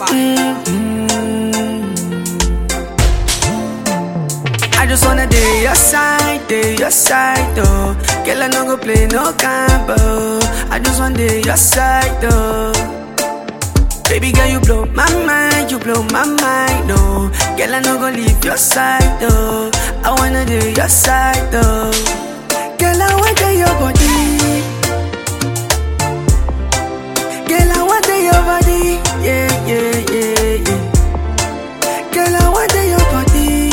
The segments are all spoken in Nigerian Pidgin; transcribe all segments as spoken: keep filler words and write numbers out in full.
I just wanna day your side, day your side, though. Girl, I no go play no combo. I just wanna day your side, though. Baby girl, you blow my mind, you blow my mind, no. Girl, I no go leave your side, though. I wanna day your side, though. Girl, I want day your body. Girl, I want day your body, yeah, yeah, yeah, yeah. Girl, I want day your body.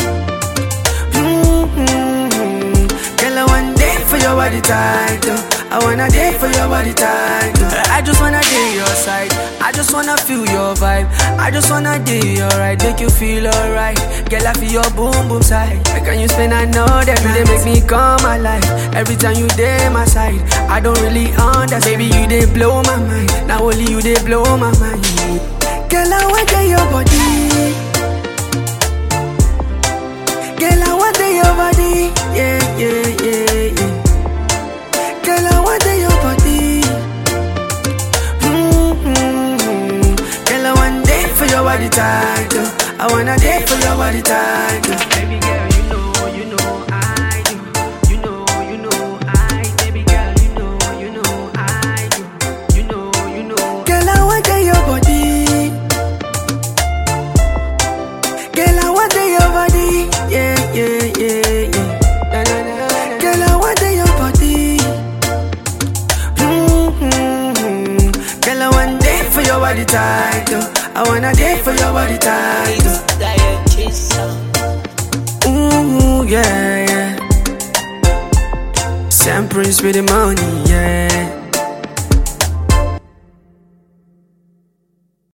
Mm-hmm. Girl, I want day for your body tight, though. I wanna day for your body tight, though. I just wanna day your side. I just wanna feel your vibe. I just wanna day alright, make you feel alright. Girl, I feel your boom boom side. Can you spend another night? They make me come alive. Every time you day my side, I don't really understand. Baby, you they blow my mind. Now only you they blow my mind. Girl, I want day your body. Girl, I want day your body. Yeah, yeah, yeah, yeah. Girl, I want day your body. Mm-hmm. Girl, I want day for your body tight, though. I wanna day for your body tight, though. Baby girl, you know, you know I do. You know, you know I. Baby girl, you know, you know I do. You know, you know. Girl, I want day your body. Girl, I want day your body. Yeah, yeah, yeah, yeah. Na, na, na, na. Girl, I want day your body. Mm-hmm. Girl, I want day for your body tight, though. I wanna day for your body tight, though. Ooh, yeah, yeah. Sam Prince with the money, yeah.